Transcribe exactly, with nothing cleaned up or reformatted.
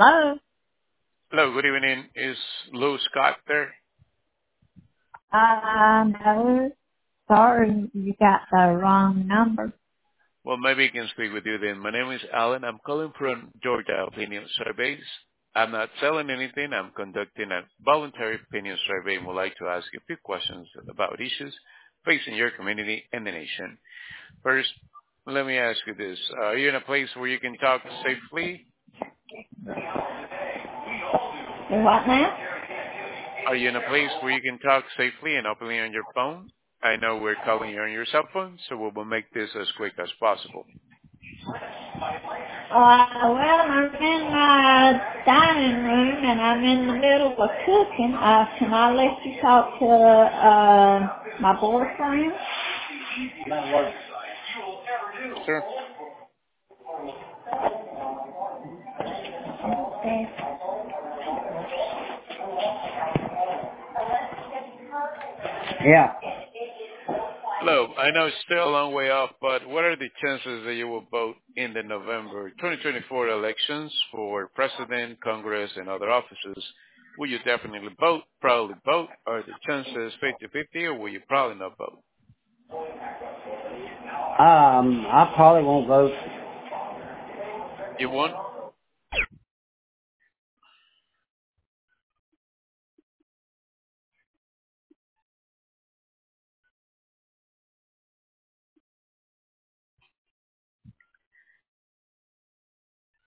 Hello? Hello, good evening. Is Lou Scott there? Uh, no. Sorry, you got the wrong number. Well, maybe I can speak with you then. My name is Alan. I'm calling from Georgia Opinion Surveys. I'm not selling anything. I'm conducting a voluntary opinion survey and would like to ask you a few questions about issues facing your community and the nation. First, let me ask you this. Are you in a place where you can talk safely? You what now? Are you in a place where you can talk safely and openly on your phone? I know we're calling you on your cell phone, so we will make this as quick as possible. Uh, well, I'm in my dining room and I'm in the middle of cooking. Uh, can I let you talk to, uh, my boyfriend? Sure. Okay. Yeah. Hello. I know it's still a long way off, but what are the chances that you will vote in the November twenty twenty-four elections for president, Congress, and other offices? Will you definitely vote, probably vote? Are the chances fifty-fifty, or will you probably not vote? Um, I probably won't vote. You won't?